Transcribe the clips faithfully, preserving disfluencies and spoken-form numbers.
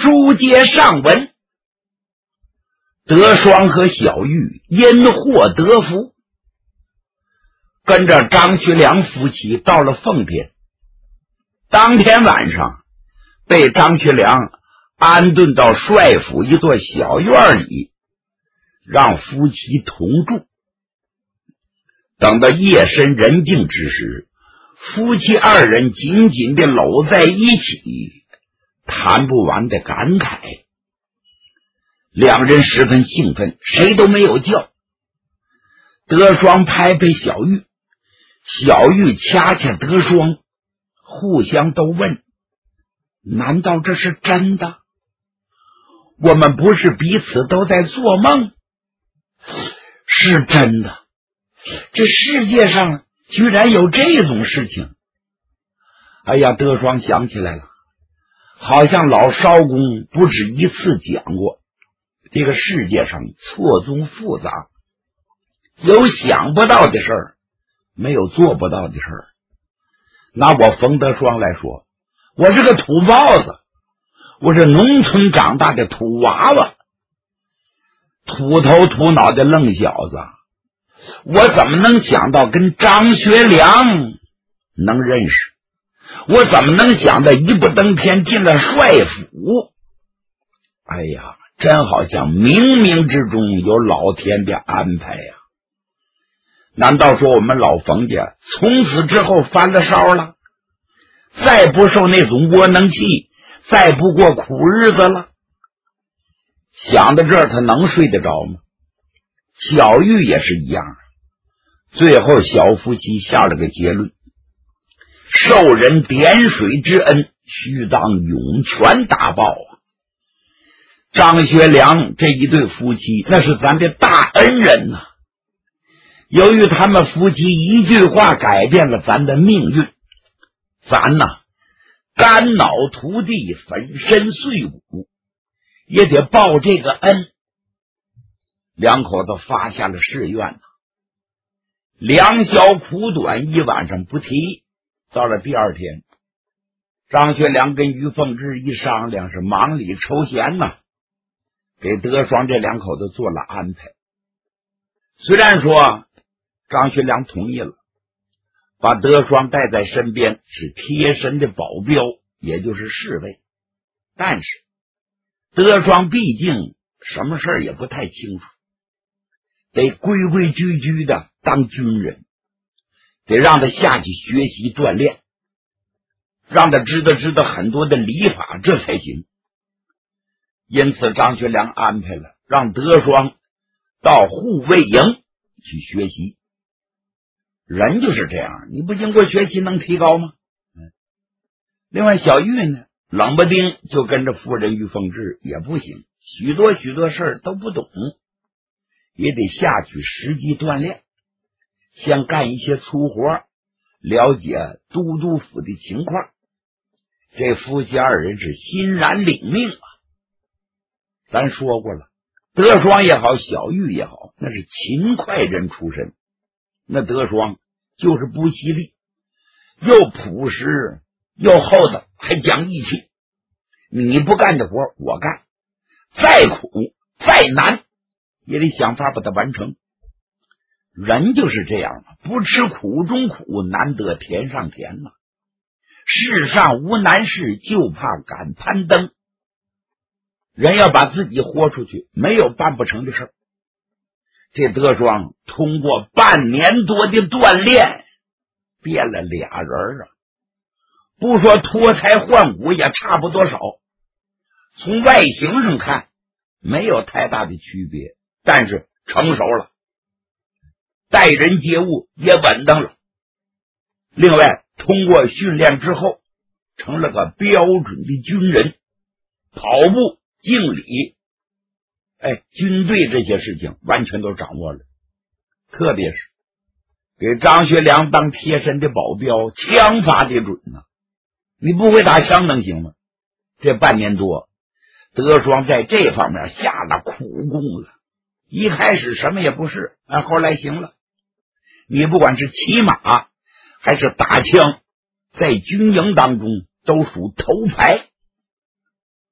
书接上文，德双和小玉因祸得福，跟着张学良夫妻到了奉天。当天晚上被张学良安顿到帅府一座小院里，让夫妻同住。等到夜深人静之时，夫妻二人紧紧地搂在一起，谈不完的感慨。两人十分兴奋，谁都没有叫。德双拍拍小玉，小玉掐掐德双，互相都问：难道这是真的？我们不是彼此都在做梦？是真的，这世界上居然有这种事情。哎呀，德双想起来了，好像老艄公不止一次讲过，这个世界上错综复杂，有想不到的事儿，没有做不到的事儿。拿我冯德双来说，我是个土包子，我是农村长大的土娃娃，土头土脑的愣小子，我怎么能想到跟张学良能认识？我怎么能想到一步登天进了帅府？哎呀，真好像冥冥之中有老天的安排呀！难道说我们老冯家从此之后翻了烧了，再不受那种窝囊气，再不过苦日子了？想到这儿，他能睡得着吗？小玉也是一样。最后小夫妻下了个结论：受人点水之恩，须当涌泉大报啊！张学良这一对夫妻那是咱的大恩人呐、啊，由于他们夫妻一句话改变了咱的命运，咱呐肝脑涂地，粉身碎骨，也得报这个恩。两口子发下了誓愿呐、啊，良宵苦短，一晚上不提。到了第二天，张学良跟于凤至一商量，是忙里抽闲呐、啊，给德双这两口子做了安排。虽然说张学良同意了，把德双带在身边，是贴身的保镖，也就是侍卫，但是德双毕竟什么事儿也不太清楚，得规规矩矩的当军人，得让他下去学习锻炼，让他知道知道很多的礼法，这才行。因此张学良安排了让德双到护卫营去学习。人就是这样，你不经过学习能提高吗？另外小玉呢，冷不丁就跟着夫人于凤至也不行，许多许多事儿都不懂，也得下去实际锻炼，先干一些粗活，了解都督府的情况。这夫妻二人是欣然领命啊！咱说过了，德双也好，小玉也好，那是勤快人出身。那德双就是不犀利，又朴实又厚道，还讲义气。你不干的活我干，再苦再难也得想法把它完成。人就是这样嘛，不吃苦中苦，难得甜上甜嘛。世上无难事，就怕敢攀登。人要把自己豁出去，没有办不成的事。这德双通过半年多的锻炼，变了俩人啊！不说脱胎换骨，也差不多少。从外形上看，没有太大的区别，但是成熟了，待人接物也稳当了。另外，通过训练之后，成了个标准的军人，跑步、敬礼，哎，军队这些事情完全都掌握了。特别是给张学良当贴身的保镖，枪法得准啊！你不会打枪能行吗？这半年多，德双在这方面下了苦功了。一开始什么也不是，哎，后来行了。你不管是骑马还是打枪，在军营当中都属头牌。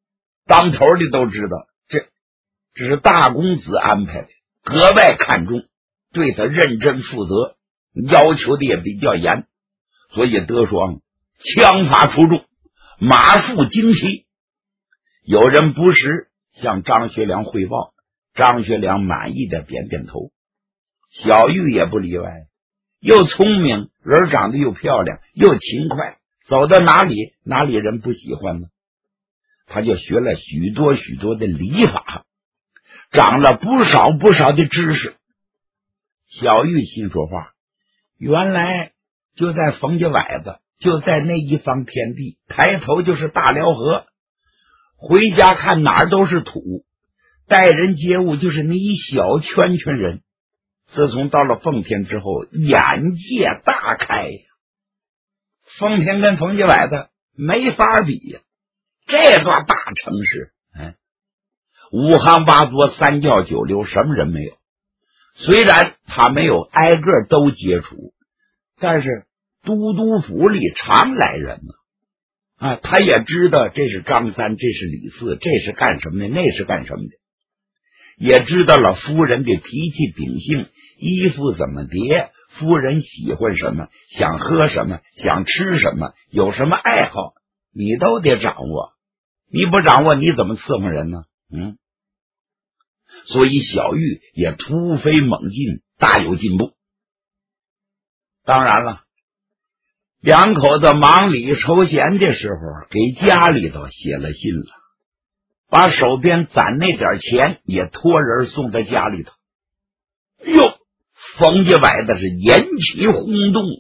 当头的都知道，这这是大公子安排的，格外看重，对他认真负责，要求的也比较严，所以德双枪法出众，马术精奇。有人不时向张学良汇报，张学良满意的点点头。小玉也不例外，又聪明，人长得又漂亮，又勤快，走到哪里哪里人不喜欢呢？他就学了许多许多的礼法，长了不少不少的知识。小玉心说话，原来就在冯家崴子，就在那一方天地，抬头就是大辽河，回家看哪儿都是土，待人接物就是那一小圈圈人。自从到了奉天之后，眼界大开呀！奉天跟冯家崴子没法比呀，这座大城市，哎，五行八作，三教九流，什么人没有？虽然他没有挨个都接触，但是都督府里常来人呢，啊，他也知道这是张三，这是李四，这是干什么的，那是干什么的，也知道了夫人的脾气秉性，衣服怎么叠，夫人喜欢什么，想喝什么，想吃什么，有什么爱好，你都得掌握。你不掌握，你怎么伺候人呢？嗯，所以小玉也突飞猛进，大有进步。当然了，两口子忙里抽闲的时候，给家里头写了信了，把手边攒那点钱也托人送到家里头。哟，冯家崴的是引起轰动。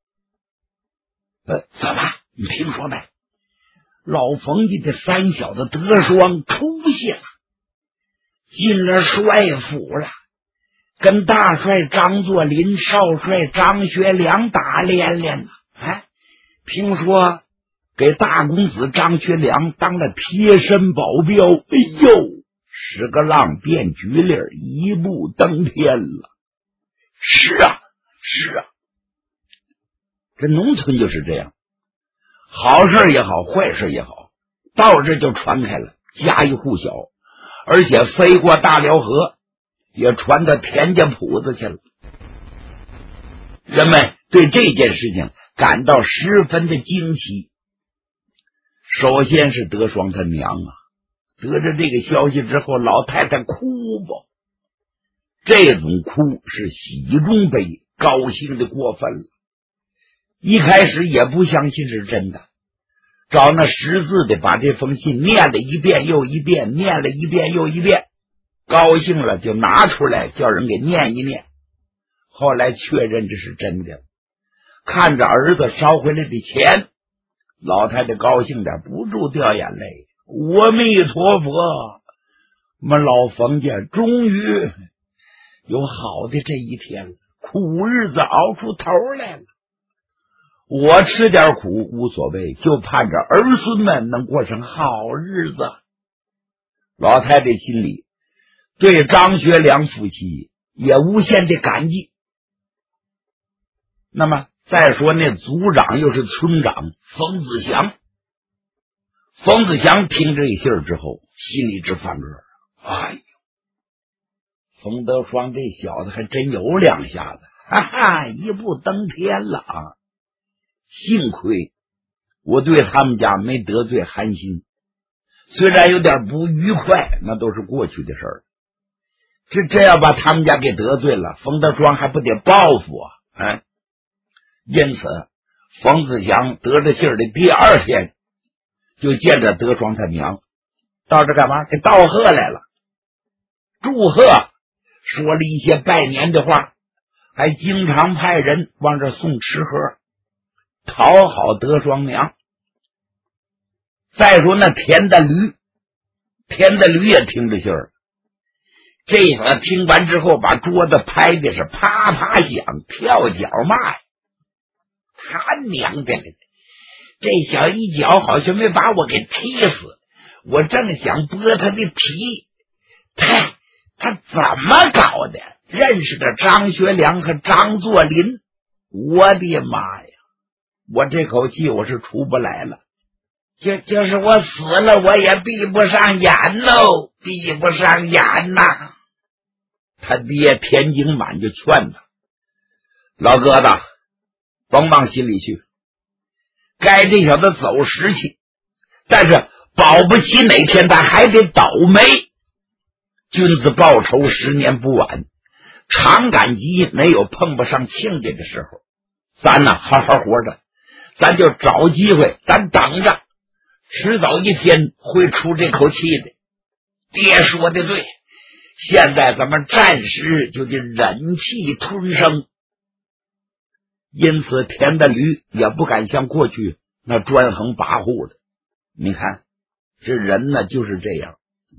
呃，怎么？你听说没？老冯家的三小子德双出息了，进了帅府了，跟大帅张作霖、少帅张学良打连连了。哎，听说给大公子张学良当了贴身保镖，哎呦，十个浪变局里一步登天了。是啊，是啊，这农村就是这样，好事也好，坏事也好，到这就传开了，家喻户晓，而且飞过大辽河，也传到田家铺子去了。人们对这件事情感到十分的惊奇。首先是德双他娘啊，得知这个消息之后，老太太哭吧，这种哭是喜中悲，高兴的过分了。一开始也不相信是真的，找那识字的把这封信念了一遍又一遍，念了一遍又一遍，高兴了就拿出来叫人给念一念。后来确认这是真的，看着儿子捎回来的钱，老太太高兴点不住掉眼泪。阿弥陀佛，我们老冯家终于有好的这一天了，苦日子熬出头来了。我吃点苦无所谓，就盼着儿孙们能过上好日子。老太太心里对张学良夫妻也无限的感激。那么再说那族长又是村长冯子祥，冯子祥听这信儿之后心里直犯乐，哎呦，冯德双这小子还真有两下子，哈哈，一步登天了啊！幸亏我对他们家没得罪韩信，虽然有点不愉快，那都是过去的事儿。这这要把他们家给得罪了，冯德双还不得报复啊？哎，因此冯子祥得着信儿的第二天，就见着德双他娘到这干嘛？给道贺来了，祝贺，说了一些拜年的话，还经常派人往这送吃喝，讨好德双娘。再说那田大驴，田大驴也听着信儿，这个听完之后把桌子拍的是啪啪响，跳脚骂呀，他娘的，这小一脚好像没把我给踢死，我正想拨他的皮，他他怎么搞的？认识的张学良和张作霖，我的妈呀，我这口气我是出不来了。 就就是我死了，我也闭不上眼喽，闭不上眼呐。他爹田景满就劝他，老疙瘩，甭往心里去，该这小子走时去，但是保不齐哪天他还得倒霉。君子报仇，十年不晚。常感激没有碰不上亲家的时候，咱呢好好活着，咱就找机会，咱等着，迟早一天会出这口气的。爹说的对，现在咱们暂时就得忍气吞声。因此田大驴也不敢像过去那专横跋扈的。你看这人呢就是这样，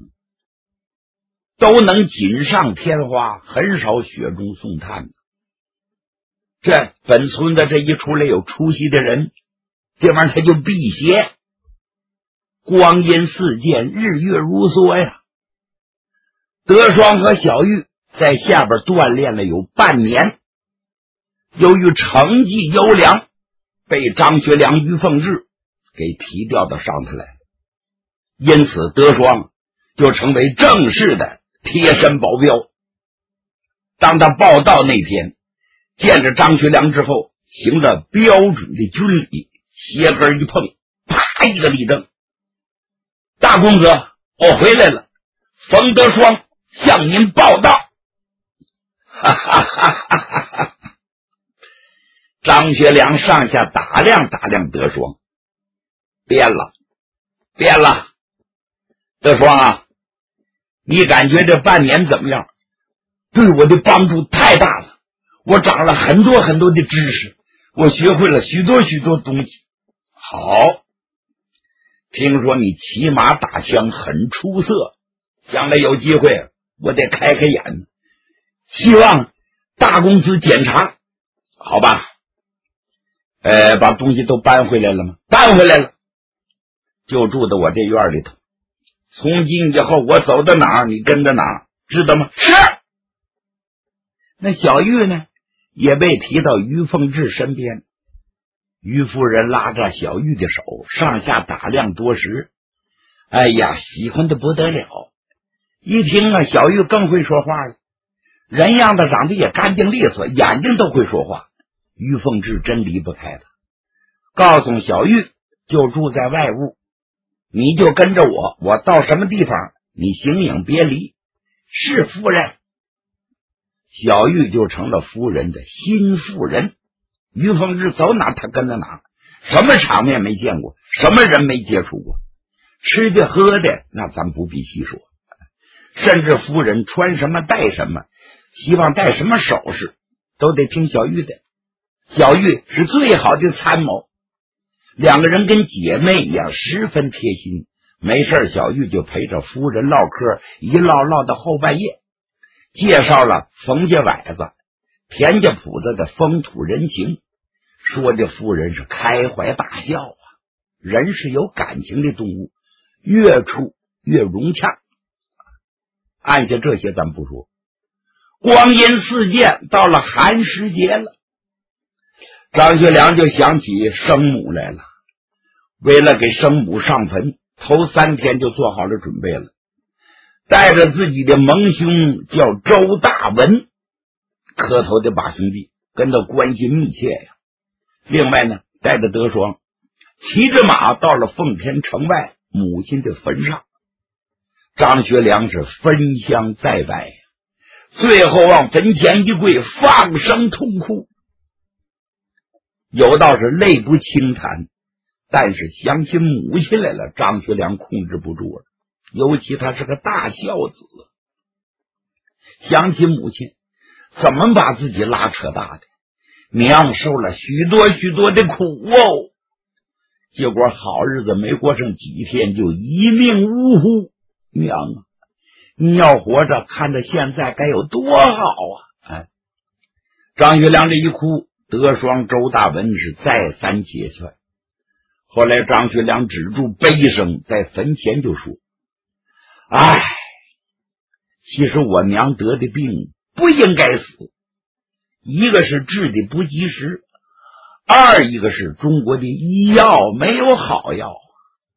都能锦上添花，很少雪中送炭。这本村的这一出来有出息的人，这玩意儿他就辟邪。光阴似箭，日月如梭呀。德双和小玉在下边锻炼了有半年，由于成绩优良，被张学良、于凤至给提调到上头来了。因此德双就成为正式的贴身保镖。当他报到那天，见着张学良之后，行了标准的军礼，鞋跟一碰，啪一个立正。大公子，我回来了，冯德双向您报道。哈哈哈哈哈哈！张学良上下打量打量德双，变了，变了。德双啊，你感觉这半年怎么样？对我的帮助太大了，我长了很多很多的知识，我学会了许多许多东西。好，听说你骑马打枪很出色，将来有机会我得开开眼，希望大公子检查，好吧？呃，把东西都搬回来了吗？搬回来了，就住在我这院里头。从今以后我走到哪儿你跟着哪儿，知道吗？是。那小玉呢也被提到于凤至身边，于夫人拉着小玉的手上下打量多时，哎呀，喜欢的不得了。一听啊，小玉更会说话了，人样子长得也干净利索，眼睛都会说话。于凤至真离不开他，告诉小玉就住在外屋，你就跟着我，我到什么地方你形影别离。是夫人。小玉就成了夫人的新妇人。于凤至走哪他跟着哪，什么场面没见过，什么人没接触过，吃的喝的那咱不必细说，甚至夫人穿什么戴什么，希望戴什么首饰，都得听小玉的。小玉是最好的参谋，两个人跟姐妹一样，十分贴心。没事小玉就陪着夫人唠嗑，一唠唠到后半夜，介绍了冯家崴子、田家铺子的风土人情，说的夫人是开怀大笑啊。人是有感情的动物，越处越融洽。按下这些咱不说，光阴似箭，到了寒食节了，张学良就想起生母来了。为了给生母上坟，头三天就做好了准备了，带着自己的盟兄叫周大文，磕头的把兄弟，跟他关系密切呀。另外呢，带着德双骑着马到了奉天城外母亲的坟上。张学良是焚香再拜，最后往坟前一跪，放声痛哭。有道是泪不轻弹，但是想起母亲来了，张学良控制不住了。尤其他是个大孝子，想起母亲怎么把自己拉扯大的，娘受了许多许多的苦哦，结果好日子没过上几天就一命呜呼。娘啊，你要活着看着现在该有多好啊！哎，张学良这一哭，德双、周大文是再三解劝。后来张学良止住悲声，在坟前就说：哎，其实我娘得的病不应该死，一个是治的不及时，二一个是中国的医药没有好药。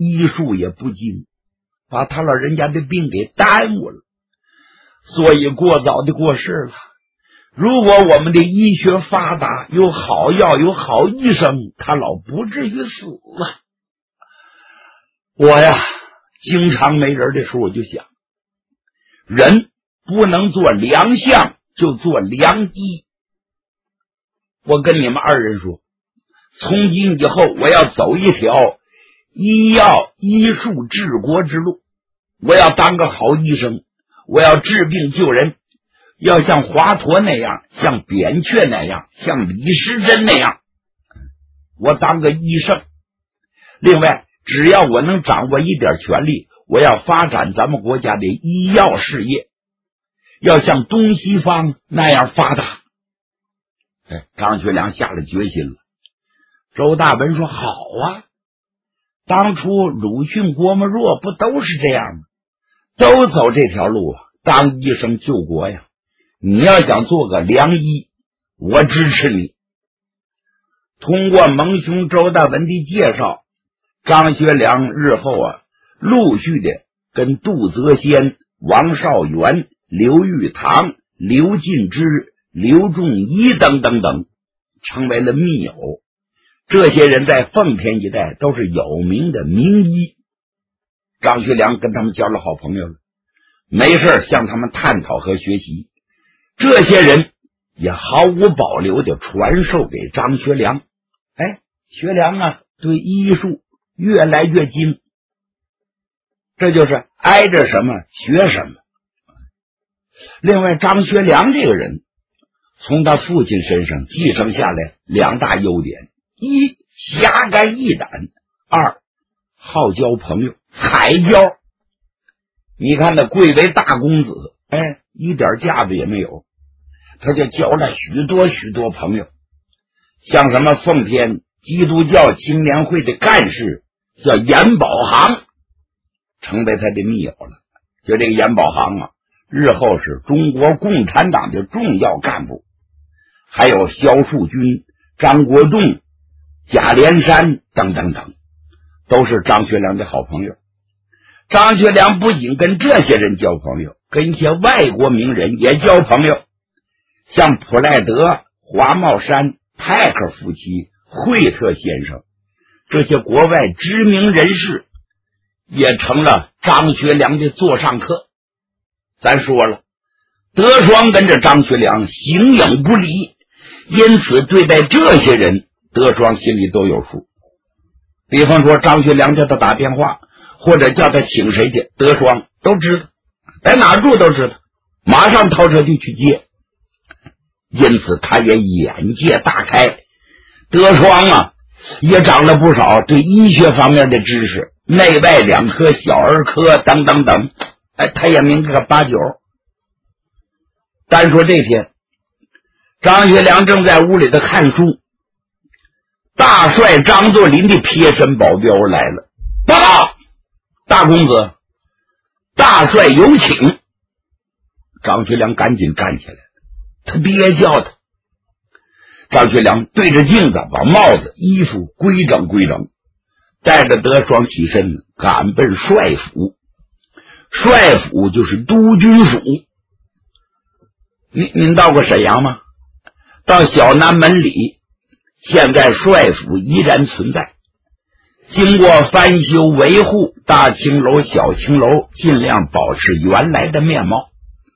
医术也不精，把他老人家的病给耽误了，所以过早的过世了。如果我们的医学发达，有好药，有好医生，他老不至于死啊。我呀，经常没人的时候，我就想，人不能做良相，就做良医。我跟你们二人说，从今以后我要走一条医药医术治国之路，我要当个好医生，我要治病救人，要像华佗那样，像扁鹊那样，像李时珍那样，我当个医圣。另外，只要我能掌握一点权力，我要发展咱们国家的医药事业，要像东西方那样发达。哎，张学良下了决心了。周大文说：“好啊，当初鲁迅、郭沫若不都是这样吗？都走这条路啊，当医生救国呀。你要想做个良医，我支持你。”通过蒙兄周大文的介绍，张学良日后啊，陆续的跟杜泽先、王少元、刘玉堂、刘进之、刘仲一等等等成为了密友。这些人在奉天一带都是有名的名医，张学良跟他们交了好朋友了，没事向他们探讨和学习。这些人也毫无保留的传授给张学良。哎，学良啊，对医术越来越精，这就是挨着什么学什么。另外，张学良这个人从他父亲身上继承下来两大优点：一，侠肝义胆；二，好交朋友，海交。你看那贵为大公子，哎，一点架子也没有，他就交了许多许多朋友，像什么奉天基督教青年会的干事叫严保行，成为他的密友了。就这个严保行啊，日后是中国共产党的重要干部，还有萧树军、张国栋、贾连山等等等，都是张学良的好朋友。张学良不仅跟这些人交朋友，跟一些外国名人也交朋友，像普赖德、华茂山、泰克夫妻、惠特先生，这些国外知名人士也成了张学良的座上客。咱说了，德双跟着张学良形影不离，因此对待这些人，德双心里都有数。比方说张学良叫他打电话，或者叫他请谁去，德双都知道，在哪住都知道，马上掏车就去接。因此他也眼界大开。德双啊，也长了不少对医学方面的知识，内外两科、小儿科等等等，哎，他也明个八九。单说这天，张学良正在屋里头看书，大帅张作霖的贴身保镖来了，报告大公子，大帅有请。张学良赶紧站起来，他别叫他。张学良对着镜子把帽子衣服规整规整，带着德双起身赶奔帅府。帅府就是督军府。您您到过沈阳吗？到小南门里，现在帅府依然存在，经过翻修维护，大青楼小青楼尽量保持原来的面貌。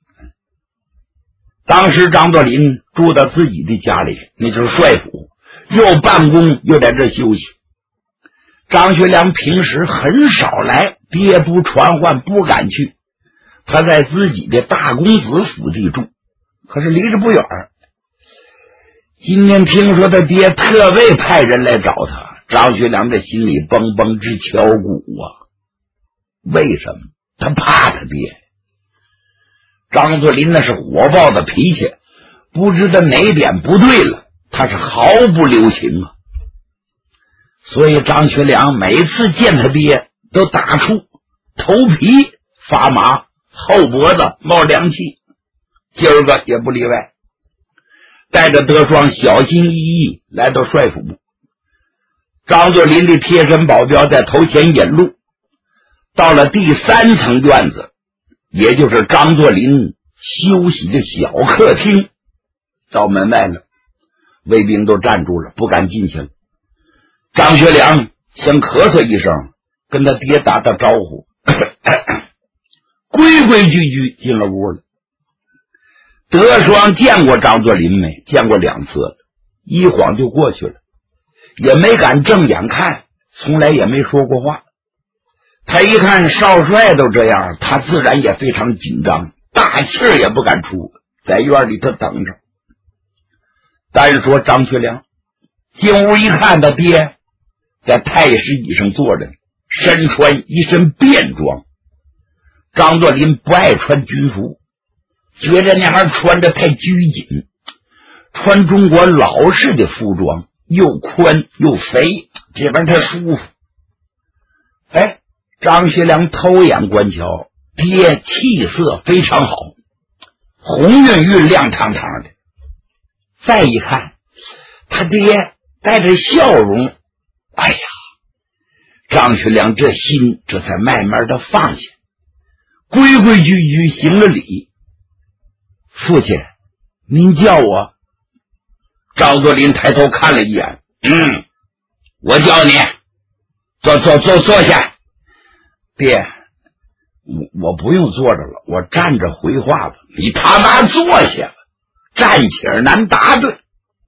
当时张作霖住到自己的家里，那就是帅府，又办公又在这休息。张学良平时很少来，爹不传唤不敢去，他在自己的大公子府地住，可是离着不远。今天听说他爹特为派人来找他，张学良的心里蹦蹦直敲鼓啊。为什么？他怕他爹。张作霖那是火爆的脾气，不知道哪点不对了，他是毫不留情啊。所以张学良每次见他爹都打怵，头皮发麻，后脖子冒凉气，今儿个也不例外。带着德双小心翼翼来到帅府，张作霖的贴身保镖在头前引路， 到了第三层院子，也就是张作霖休息的小客厅，到门外了，卫兵都站住了，不敢进去了。张学良先咳嗽一声，跟他爹打打招呼，规规矩矩进了屋了。德双见过张作霖没？见过两次了，一晃就过去了，也没敢正眼看，从来也没说过话。他一看少帅都这样，他自然也非常紧张，大气儿也不敢出，在院里头等着。单说张学良进屋一看，他爹在太师椅上坐着，身穿一身便装。张作霖不爱穿军服，觉着那样穿着太拘谨，穿中国老式的服装，又宽又肥，这边他舒服。哎，张学良偷眼观瞧，爹气色非常好，红晕晕亮堂堂的。再一看他爹带着笑容，哎呀，张学良这心这才慢慢的放下，规规矩矩行了礼。父亲，您叫我？张作霖抬头看了一眼，嗯，我叫你，坐坐坐坐下。爹，我我不用坐着了，我站着回话吧。你他妈坐下吧，站起来难答对。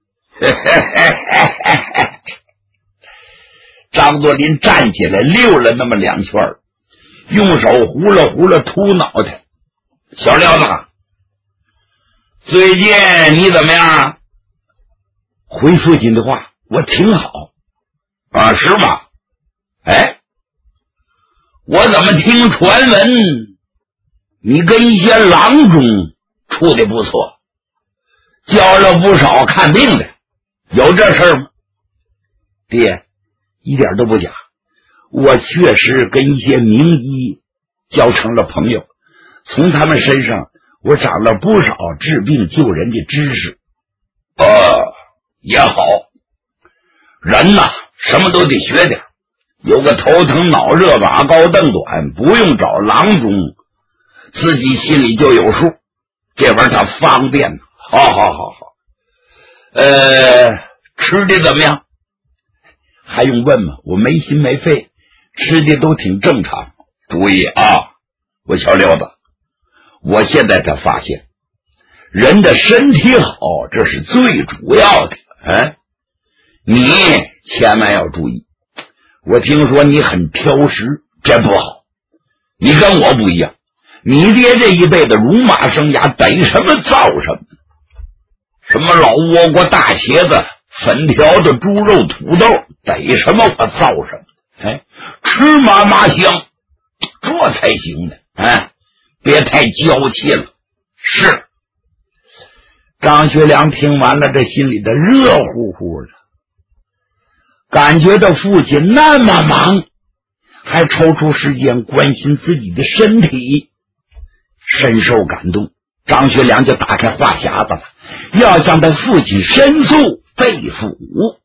张作霖站起来溜了那么两圈，用手糊了糊了秃脑袋。小廖子，最近你怎么样？回父亲的话，我挺好。啊，是吗？哎，我怎么听传闻你跟一些郎中处的不错，交了不少看病的，有这事吗？爹，一点都不假，我确实跟一些名医交成了朋友，从他们身上我长了不少治病救人的知识。呃，也好，人呐，什么都得学点，有个头疼脑热瓦高凳短，不用找郎中，自己心里就有数，这玩意儿它方便。好好好好，呃，吃的怎么样？还用问吗？我没心没肺，吃的都挺正常。注意啊，我小六子，我现在才发现，人的身体好，这是最主要的。嗯，你千万要注意。我听说你很挑食，这不好。你跟我不一样，你爹这一辈子戎马生涯，逮什么造什么，什么老倭瓜、大茄子、粉条的猪肉、土豆，逮什么我造什么。哎，吃嘛嘛香，这才行呢。哎，别太娇气了。是。张学良听完了，这心里的热乎乎的，感觉到父亲那么忙，还抽出时间关心自己的身体，深受感动。张学良就打开话匣子了，要向他父亲申诉被俘。